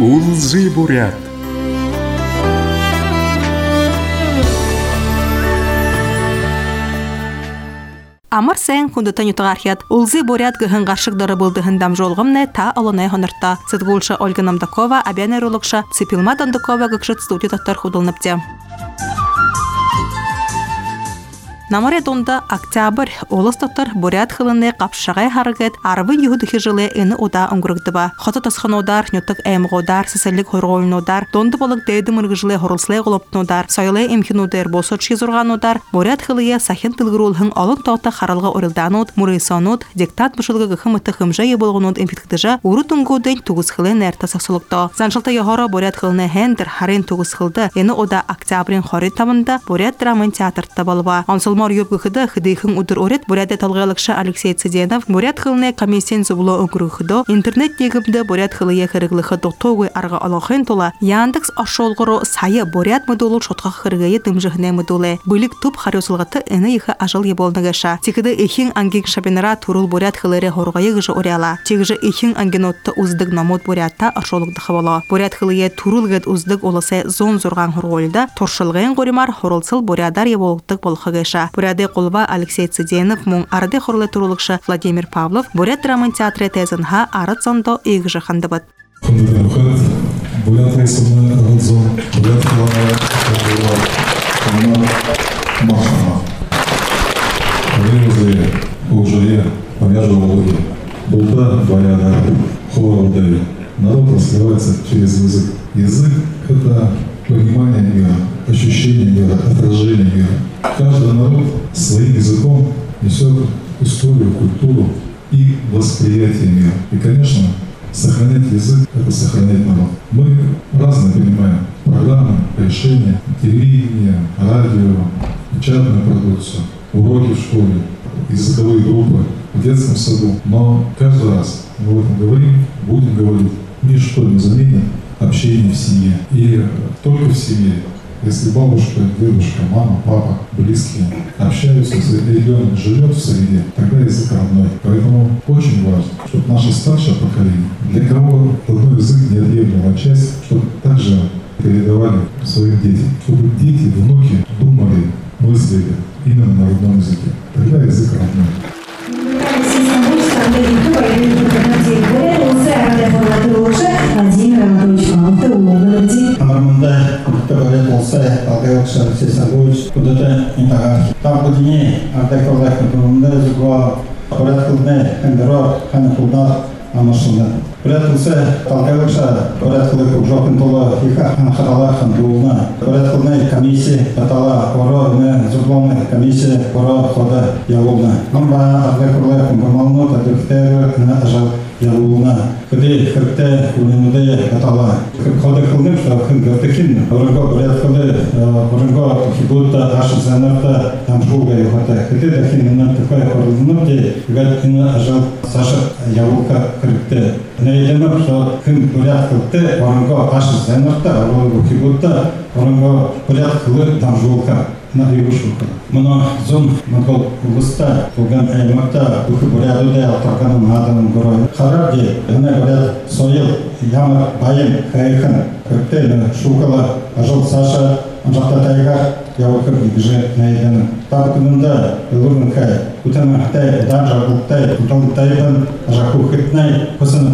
Улзы бурят. Амар сен хундатан ютархият улзы бурят гыхын гаршыгдары булдыхын дамжолгымне та олонай хонырта. Цитгулша Ольга Намдакова, абянерологша Ципилма Дондакова гыкшыт студия таттар худылныпте. Намаре донда октябрь олыстаттар бурят хылыны капшагай харагет арвы юхудыхи жылы ыны ода оңгургдыба. Хота тасханодар, нютык эмгодар, сесерлик хоргойнодар, донды балык дейді мыргыжлы хорылслай голоптнодар, сайлай эмкинудер босочки зорганудар, бурят хылыя сахин тылгырулхын алын таута харалга орылдануд, мурыйсануд, диктат бышылга гыхымыты хымжайы болғынуд эмпиткдыжа, уру тунгудын тугыз хылы нерта сақсылыкта. Заншылта яхара бурят хылыны хендер харин тугыз хылды, ыны ода октябрин хорит тамында бурят драмын театрта балыба. Марьёб гыхыда хыдыхын удыр орет бурят талгалыкша Алексей Цыденов бурят хылны комиссиян зубло огрухыдо интернет негибде бурят хылыя хырыглыхы доктогой арга алахын тола Яндекс ашолгоро сайы бурят модулу шотка хыргые дымжыхне модуле былик туп харёсылгаты ыны иха ажал еболныгаша тикиде ихин ангик шабенера турул бурят хылыре хоргайы гыжы оряла тигже ихин ангенотта уздык намот бурятта ашолугды хавала бурят хылые турулгет уздык оласы зон зурган хоргойда торшылгын горимар хоролсыл бурядар еболуктык болхыгыша буряды колба Алексей Цыденов мун арады хорлы турулыкша Владимир Павлов бурят драмын театры тезенха арат зондо игжы хандыбыт. Бурят рейсовны рылзон, бурят хыланы хыланы махама. Вырызы улжые, помяжевологи. Булда баяда хоролдали. Народ раскрывается через язык. Язык — это понимание мира, ощущение мира, отражение мира. Каждый народ своим языком несет историю, культуру и восприятие мира. И, конечно, сохранять язык — это сохранять народ. Мы разные понимаем программы, решения, телевидение, радио, печатную продукцию, уроки в школе, языковые группы в детском саду. Но каждый раз мы об этом говорим, будем говорить. Ничто не заменит общение в семье. И только в семье, если бабушка, дедушка, мама, папа, близкие общаются, если ребенок живет в среде, тогда язык родной. Поэтому очень важно, чтобы наше старшее поколение, для кого родной язык неотъемлемая часть, чтобы также передавали своим детям, чтобы дети, внуки думали, мыслили именно на родном языке. Тогда язык родной. Амармында күптөгөле болса, алгайокша Алексей Сабович кудата интагар. Там будине ардайколай кудумында зугва порядкылны хендерор ханакулдар амашында. Порядкылса алгайокша порядкылы жопын тола иха ханахарала хандулна. Порядкылны комиссия татала оро не зуглоны комиссия оро хода явулна. Амба ардайколай кунгамалны тадыктер на ажал явулна. Кыды хырты улинуды татала. Хода кылным, что хэн гертекин. Орынго порядкылы орынго хибутта ашы занарта амжулга юхата. Кыды дахинна такой хорылнуды гад кына ажал саша явулка кырыкты. Нейдемем, что хэн порядкылты орынго ашы занарта орынго хибутта орынго порядкылы амжулка. На югушука. Мына зон Монгол облыста туган аймакта духы буряды алтарганын адамын көрөй. Харабди аны буряд сойыл ямыр байым хайхан кырктен шукала ажал саша анжакта тайга явыкыр бигже найданы. Тап күнүндө ылырын хай утамахтай дажагылтай уталытайдан ажаку хитнай косынып.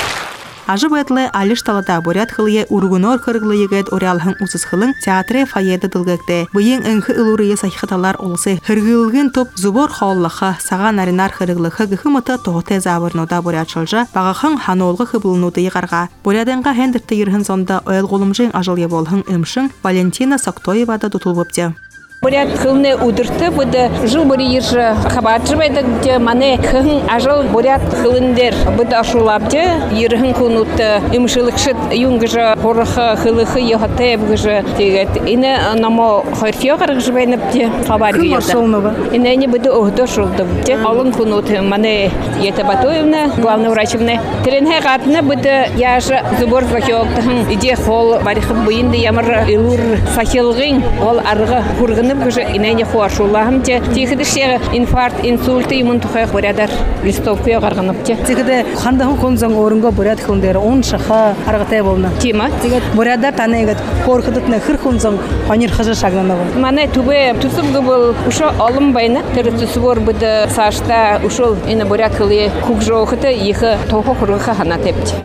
Ажы бэтлы алиш талата бурят хылые ургунор кырглы егет орялхын усыз хылын театры фойеда дылгыкты. Быйын ыңхы ылурые сайхаталар олсы хыргылгын топ зубор хаоллаха сага наринар хырглыхы гыхымыты тоғыты забырнода бурят шылжа бағахын ханолғы хыбылнуды еғарға. Бурядынға хендірті ерхін сонда ойл голымжын ажыл еболхын ымшын Валентина Соктоевада дутулбыпте. Бурят хылны удырты буде жыл бuri ержі хабарчы байдыгде мане хын ажыл бурят хылындер буде ашулапте ерхын кунутты имшылыкшыт юнгыжы хорыхы хылыхы ехаты бгыжы тегет ине намо хорфия карыгжы байныпте хабар гейда ине не буде огды шулды бде алын кунуты мане Етабатоевна главный врачевна теренхе гатны буде яжы зубор захиоктыхын иде хол барихы буинды ямыр илур сахилгын ол арғы хургыны тыгым кыжы инене хуашулахым те тихидишеге инфаркт инсульты имун тухай бурядар листовкуя гарганып те Тигде хандагы конзон орынга бурят хылдер он шаха аргатай болна. тима Тигет бурядар танегет коркытны хыр конзон ханир хыжы шагнана бу. мане тубе тусубгы был ушо алым байна терцусбор быды сашта ушол ина бурят хылы кукжохыты ихы тохо хурыха хана тепти.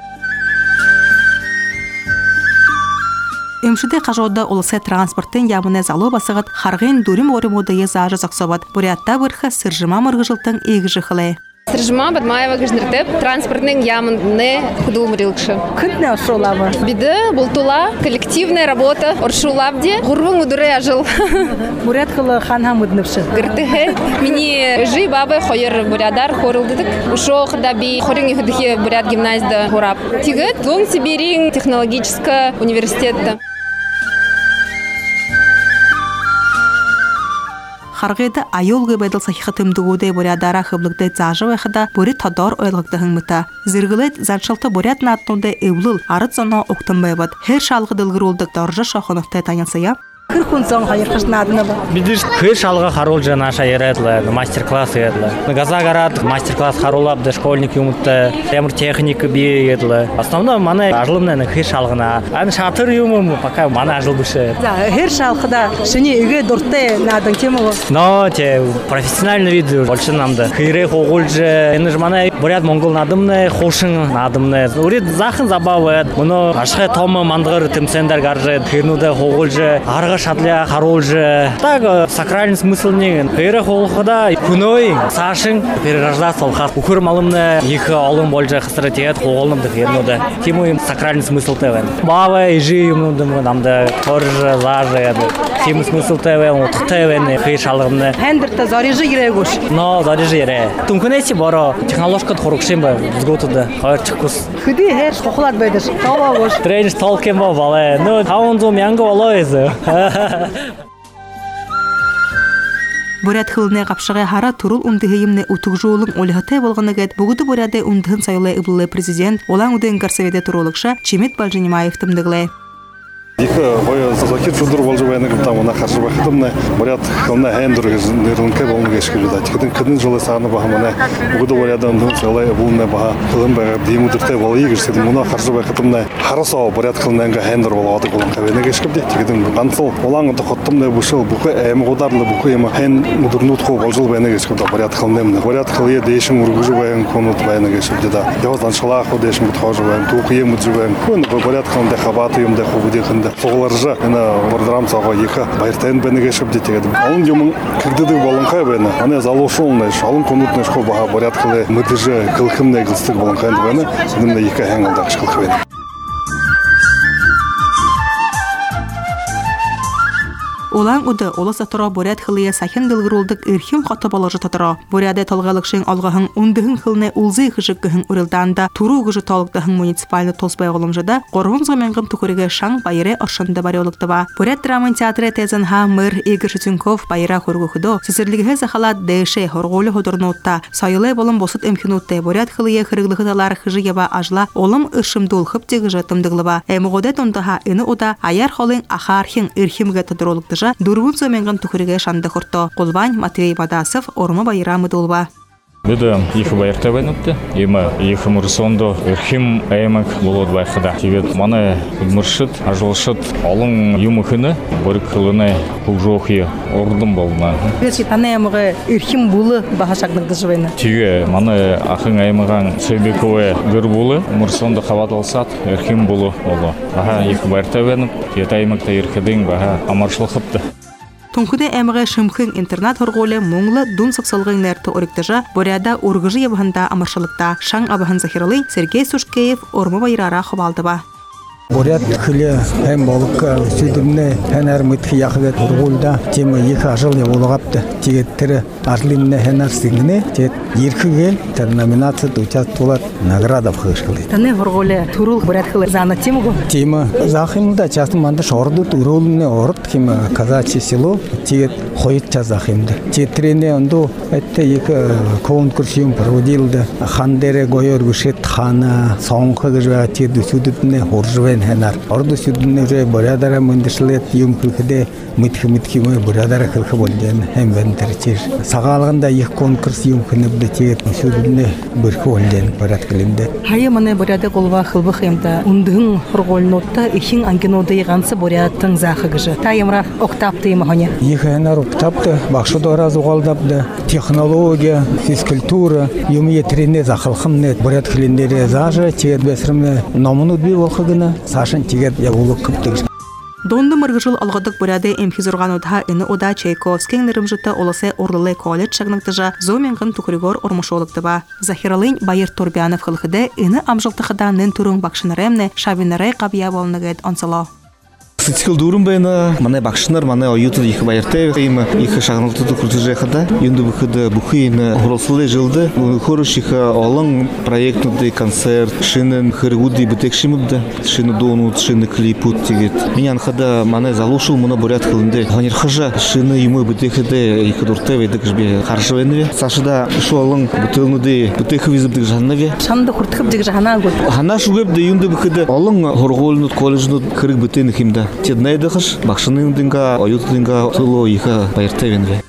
Эмшиде кажода улысы транспорттын ябыны залы басыгыт харгын дурим оримодайы зажы заксобат. Бурятта бырха сыржыма мыргыжылтын эгжы хылы. Сыржыма Бадмаева гыжныртып, транспортның ямынны кудумрилкшы. Күнне ошолабы. Биді бұлтула коллективная работа оршулабде ғурвың удыры ажыл. Бурят хылы ханхам ыдныпшы. Гыртыхы мини жи бабы хойыр бурядар хорылдыдык. Ушоқ да би хорың ихыдыхи бурят гимназияда хорап. Тигіт Зон Сибирин технологический университетті. Харгыда айолгы бедел сахихатым дугуде бурядара хыблыкды зажы вахыда бури тадар ойлыкты хыңмыта. Зыргылет заншылты бурят натнуде эвлыл арыт зона октымбайбад. Хер шалгы дылгырулдык даржа шахыныкты танянсая. Кыркунсан хайыр кышна адына ба. Бидиш хыр шалга харулжа наша еретле, мастер-класс еретле. Газагарат мастер-класс харулабды школьник юмутты, темір техника би еретле. Основно маны ажылымнен хыр шалгына. Аны шатыр юмым пока маны ажыл бышы. Да, хер шалгыда шыне үге дуртте надан кемого. Но те профессиональный вид больше намды. Хыры хогулжа, эны жманы бурят монгол надымны, хошын надымны. Урит захын забавает. Муну ашхай томы мандгыр тимсендер гаржет, хырнуды хогулжа, арга шатля харулжа. Так сакральный смысл не. Хыры холхада куной сашын перерождаться алхас. Ухыр малымны их алым больше хасратет хоголнымды хырнуды. Тиму сакральный смысл тевен. Бава и жи юмнуды намды хоржа зажа. Тиму смысл тевен, утхтевен хыр шалгымны. Хендерта заряжи гирегуш. Но заряжи ере. Тумкунеси боро технология хорукшим ба взготуда. Хайр чикус. Хыди хер шохлат бедеш. Тавагош. Тренер толкем ба бале. Ну таунзо мянго алоизы. Бурят хылны капшыгы хара турул ундыгыйымны утугжуулун олхоте болгонугет бугуду буряды ундыгын сайылы ыбылы президент олаң удын гарсеведе турулукша Чемет Балжинимаев тымдыглы. Екі бойы закир чудыр болжы байны там она қаржы бақытымны бурят қылна хендер нерлінке болны кешкілді. Тикетін кідін жылы сағыны бағымыны бұғыды бурядан дұн сайлай бұлыны баға қылын баға деймудыртай болы егірседім. Мұна қаржы бақытымны харысау бурят қылнанға хендер болы адық болын қабені кешкілді. Тикетін қансыл олаңыды қоттымны бұшыл бұқы әмі қодарлы бұқы емі хэн мұдырнут қол болжыл байны кешкілді бурят қылнемні. Бурят қылы дейшін ұрғыжы байын конут байны кешкілді. Яғыздан шылақ о дейшін бұтқажы байын, туқы ем мұджы байын. Көні бурят қылында қабаты емді қобыды қынды. Соғыларжа, ана вардырам саға екі байыртайын бәні кешіп детегедім. Алын демің кірдіді болынқай бәні, ана залошуылны, алын конутны шқо баға барят қылы мұдыжы қылқымны қылстық болынқайынды бәні, сенімді екі әң алда қышқылқы бәні. Олаң уды олыс атыра бурят хылыя сахин дылгырулдык ирхим қаты балажы татыра. Буряды талғалықшын алғағын ундығын хылны улзы ғыжыққығын үрілданда туру ғыжы талықтығын муниципалны толсбай олымжыда қорғын зғаменғын тұқырығы шаң байыры оршынды бари олықты ба. Бурят драмын театры тезін ха мыр Игорь Шутенков байыра көргі хүдо. Сесірлігі зақалат дэші хорғолы hodornotта. Сайылай болым босыт эмкинутты бурят хылыя қырғылығы талар хыжы еба ажла олым ыршымдул хыпте ғыжы тымдығылы ба. Әміғоды тондыға іні ода аяр холын ахархин ирхимге тұдыролықты Дурвун зөменген тухуриге шанды хурто. Кулбань Матвей Бадасов орма байрамы дулба. Бида их байрта бенутты. Има их мурсондо ирхим аймак болот байхада. Тибет мана муршит, ажолшит, алың юмыхыны бір кылыны кулжохи ордым болна. Бирчи таны аймагы ирхим булы бахашагдыгды жыбайны. Тиге мана ахын аймаган Сөйбекове бір булы мурсондо хават алсат ирхим булы болу. Аха их байрта бенут. Тет аймакта ирхидин баха амаршылхыпты. Тункуде әміғі шымхын интернат хорголы мұңлы дун сақсалғын нәрті орықтыжа боряда орғыжы ебіғында амыршылықта шаң абығын захиралы Сергей Сушкеев ормы байрара қобалды ба. Бурят хыле hem balık südümne hener müthiyağı turgulda temi yıka ajıl olğaptı. Tigetleri ajlinne hener sigine tet yirkigel ter номинация участвовать награда вхышкали. Таны хорголе турул бурят хыле зана тему. Тема захимда часто манда шорду турулне орт ким казачье село тигет хоит казахимда. Тетрене онду это екі конкурсиум проводилды. Хандере гойор гушет хана соңқы гыжа теді südümne хоржвен ден хенар. Орду сүдүнүрө бурядара мындышлет юм кылкыде мытхы мой бурядара кылкы болден hem вентерчир. Сагалганда их конкурс юм кыныбды тегет сүдүнү бирки болден бурят кылымды. Хайы мане буряды голва кылбы хемда ундын хорголнотта ихин ангенода йгансы буряттын захыгыжы. Тайымра октапты имахоня. Их хенар октапты бакшыда раз угалдапты. Технология, физкультура, юм етрене захылхымны бурят кылындыре зажы тегет бесримне номуну би волхыгына сашын тегет ябулук кыптыгы. Донды мыргыжыл алгадык буряды эмхизурган удха ины уда Чайковский нырымжыта олысы Орлы колледж шагнактыжа зоменгын тукригор ормошолыктыба. Захиралын Байыр Турбянов хылхыды ины амжылтыхыда нын турун бакшынарэмне шавинарай кабия болнагет онсало. Сетскил дурум бена, мане бакшнар, мане оюту их байерте, им их шагналтыды куртыжехада, юнду бухыды бухыйны грослы жылды, хорошиха олың проектный концерт, шинен хыргуди битекшимыбды, шины донут, шины клипут тегет. Меня хада мане залушил, мана бурят хылынды. Ганер хажа шины ему битекеде их дурте вейдек жбе харшвенве. Сашда шу олың бутылныды битекевизыбдык жаннаве. Шанды куртыкыбдык жана год. Хана шугебде юнду бухыды олың хорголнут колледжнут кырык битен химда. Теднай дыхыш, бакшының дынга, оют дынга тыло иха байыртевенве.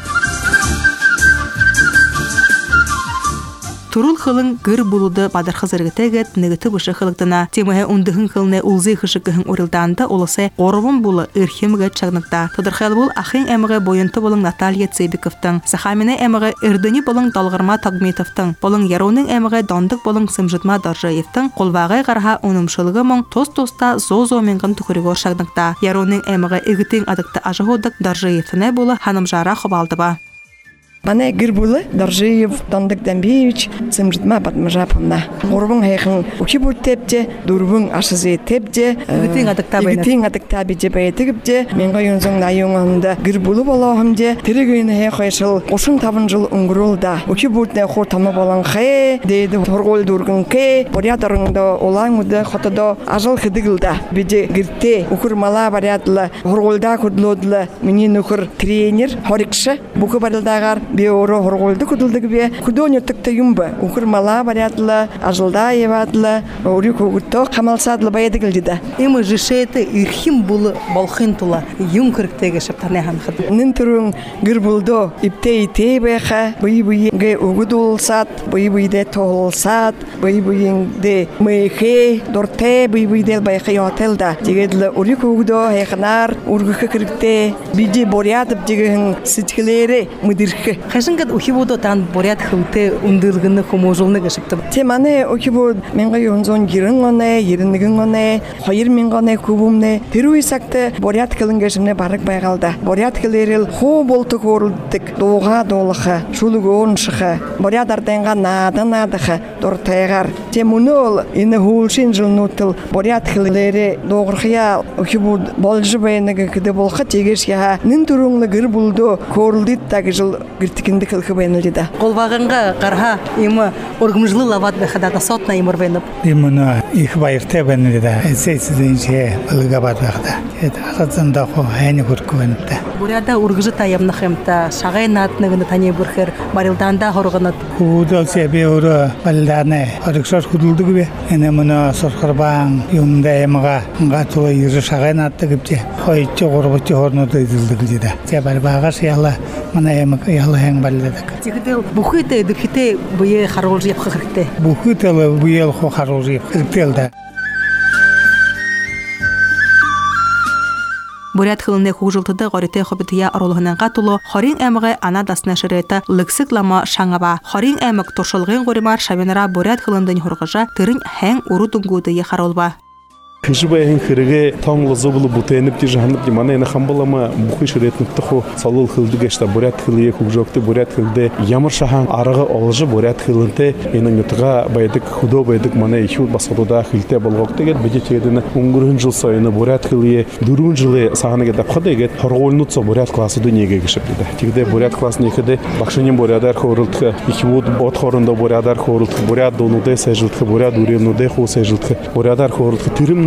Турул хылын гыр булуды бадархы зыргытегет негыты бышы хылыктына. Темаһе ундыхын хылны улзы хышыкыхын урылданды олысы орвын булы ырхимге чагныкта. Тодырхел бул ахын эмге бойынты болың Наталья Цебиковтың, Сахамине эмге Ирдыни болың Талгырма Тагметовтың, болың Яроның эмге Дондык болың Сымжытма Даржаевтың, қолвағай қарха онымшылығы мұң тост-тоста зо-зо менгін түкірігор шагныкта. Яроның эмге игітің адыкты ажығудық Даржаевтыне болы ханымжара хобалдыба. Мане Гирбулы, Даржиев, Дондык Дамбиевич, Сымжытма Батмажапымна. Орвың хайхын учи бұр тепте, дұрвың ашызы тепте, үгітің адықтабы де бәйтігіпте, менға юнзың найыңында Гирбулы болағымде, тірігіні хай қайшыл, қошын табын жыл ұңғырылда. Учи бұртне қортамы болан хай, дейді торғол дұрғын кей, борядарыңда олаңыды қотыда ажыл қыдығылда. Биде гирте, ұқырмала барядылы, торғолда күрділодылы, менен ұқыр тренер, хорикші, бұқы барылдағар, Биоро хорголды кудулдык бе кудоня тыкты юмба укырмала барятлы ажылда еватлы урику гутто камалсадлы баядыгылдыда эми жишеты ирхим булы балхын тула юм кырктеге шаптарне ханхыды нин турун гырбулдо ипте беха бый ге угудулсат бый-быйде толсат бый-быйде мехе дорте бый-быйде байхы отелда дегедлы урику гудо хехнар ургы кыркте биди борядып деген ситкелери мыдырхы Хашингат ухибудо тан бурят хылты ундылгыны хоможулны гышыптым. Темане ухибуд менга юнзон гирынгоне, еринигингоне, хайыр менгоне кубумне, теруисакты бурят кылынгешимне барык байгалда. Бурят кылерил хо болту корулдык, доға долыхы, шулугон шыхы, бурят арденга надыхы, дортайгар. Темунол ины хулшин жылнутыл, бурят кылери доғырхия ухибуд болжы байыныгы кыды болха тегеш яха, нин турунлы гыр булду корулдит таги жыл гиртикинди кылкы байнылыда. Голвагынга карха имы оргумжлы лават бехадата сотна имыр байнып. Имына их байырте байнылыда. Эсейсиденче ылыга бадахда. Это ахатсында хо хайны көркөнтта. Буряда ургыжы таямны хемта шагай натныгыны тани бүрхер барылданда хоргынат. Худал себе ура балданы арыкшар худулдыгы бе. Эне мына сорхарбан юмда эмага гатула йыры шагай наттыгыпче. Хойчо горбочо хорнуды изылдыгыда. Те барбагаш яла мына эмак яла хэн балдадык. Тигдел бухыты дыхите бые харолжи япхырыкте. Бухыты бые хо харолжи япхырыктелда. Бурят хылынны хужылтыды горите хобития оролхынан гатуло хорин эмге ана дасна шерета лыксыклама шаңаба хорин эмек тошылгын горимар шавенара бурят хылындын хоргыжа тырын хэн урудунгуды яхаролба. Хижбаен хиреге таңлы зобылы бутеніп те жаһанып демана ена хамбалама бухи ширетнікті хо салыл хылды гешта бурят хылые хужокты бурят хылды ямыр шахан арығы олжы бурят хылынты ена нютыға байдык худо байдык мана иху басадуда хилте болғоқты гет беде тегедіні уңгырын жыл сайыны бурят хылые дурун жылы сағаны гет апқады гет хорғолнутса бурят класы дүниеге кешіп деді. Тегде бурят класын екіде бақшынен бурядар хорылтқы ихуд от хорында бурядар хорылтқы бурят донуде сайжылтқы бурят уревнуде хо сайжылтқы бурядар хорылтқы тирімне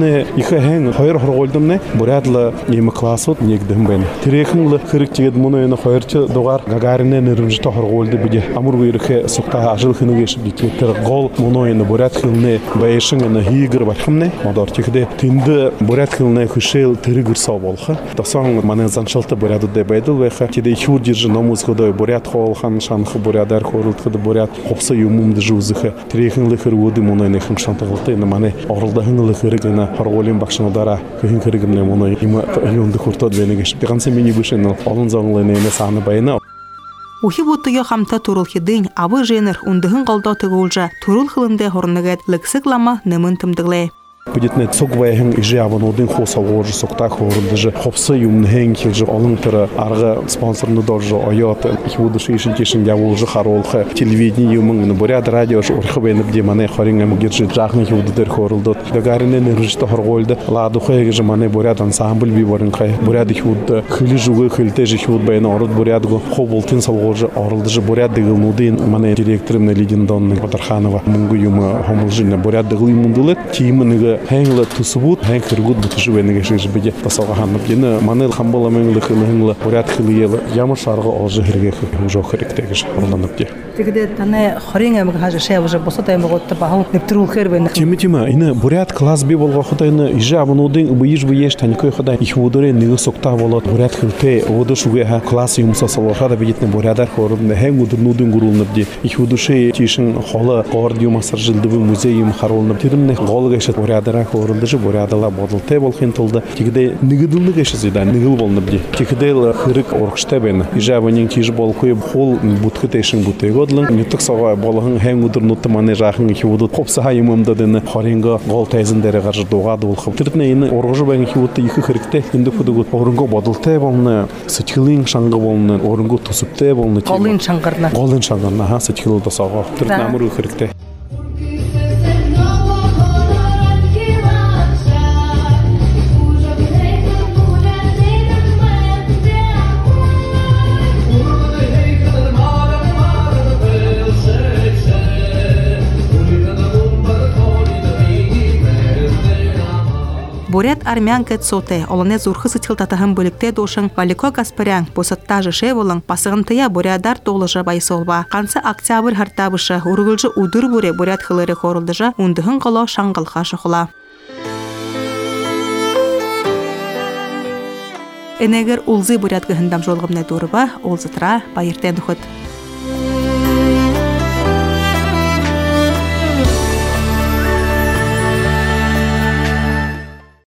Маны ихе хэн хоёр хорголдымны бурядлы эми классууд нэгдэм байна. Тэрхэн хэрэг чигэд муны энэ хоёрч дугаар Гагарины нэрмжтэй хорголды биде амур үерхэ сукта ажил хэнэгэш битээр гол муны энэ бурят хилны байшин энэ хийгэр бархамны модор чихдэ тэнд бурят хилны хөшэл тэрэгэрсөө болох. Тосон маны заншалтай бурядууд байдал байха. Тэдэ ихүр жирж номус хөдөө бурят хоолхан шанх бурядар хоролтход бурят хопса юмумд жузэх. Тэрхэн л хэргүүд муны нэг хэм шантгалтай энэ маны оролдохон л хэрэг энэ хорголын багшнуудаараа хин хэрэгнэ муны юм юунд хүртод бэнэгш. Ганц миний бүшэн олон зонлын энэ саана байна. Ухи бутыгы хамта турулхидын абы женер ундыхын голдо тыгуулжа турул хылымды хорныгад лыксыклама нымын тымдыглы. Будет не цугвайхен и жаванудын хосавор сукта хордыжы хопсы юмнхэн хилжи олынтыры арга спонсорны доржы оят их будущий ишин явулжы харолха телевидение юмын бурят радио урхабенып демане хорингам гиржи жахны худдер хорулдот Гагарины ныржты хорголды ладухайгы же мане бурят ансамбль биварынхай бурят худ хилжугы хилтежи худ байна ород бурятгу хоболтын салгожы орылдыжы бурят дыгылнудын мане директорым Лидиндон Кадарханова мунгу юма хомылжына бурят дыгыл юмундылы тимыныгы хэнглы тусбут хэн хэрэгуд бутжу бэнэгэшж биде тасага ханып гэнэ манел хамбала мэнглы хэнглы бурят хилиел ямар шарга олжы хэрэгэх хужоо хэрэгтэй гэж орланып ди. Тэгэдэ таны хорин амиг хаж шээ уже босот аймагуудта бахан нэвтрүүлэхээр байна. Тим энэ бурят класс би болгоход энэ ижабнуудын бийж таникой хада их удорэ нэг сукта болоод бурят хилтэй удошугэ класс юмсасал хада бидэтне бурядар хорын хэн удурнуудын гурулнып ди их удошэ тишин холы гордиум асаржилдыбы музей юм харулнып тэрмне голгашат бурядар хорындыжы бурядала бодолтой болгын тулды. Тигде нэгдэлнэг эшизида нэгэл болнып ди. Тигде хэрэг ургыштай байна. Ижабанын тиж болхой хол бутхтешин бутэйгодлын нутг сага болгон хэн удурнут маны жахан их удут хопса хаймымда дэн хоринго гол тайзендэрэ гарж дугаад болох. Тэрдне энэ ургыж байна их удут их хэрэгтэй. Энд хөдөгөт оронго бодолтой болны сэтгэлийн шанга болны оронго тусуптэй болны. Голын шангарна сэтгэл дасага. Тэр намар хэрэгтэй. Бурят армян кетсоте, олане зурхы сытхыл татахын бөлікте дошын Валико Гаспарян, босатта жыше болын, пасығынтыя бурядар толыжы байсолба. Қансы октябрь хартабышы, ургылжы удыр буре бурят хылыры хорылдыжы, ундығын қыло шаңғылға шықыла. Энегер улзы бурят гыхындам жолғымне дұрыба, олзытыра байыртен ұхыт.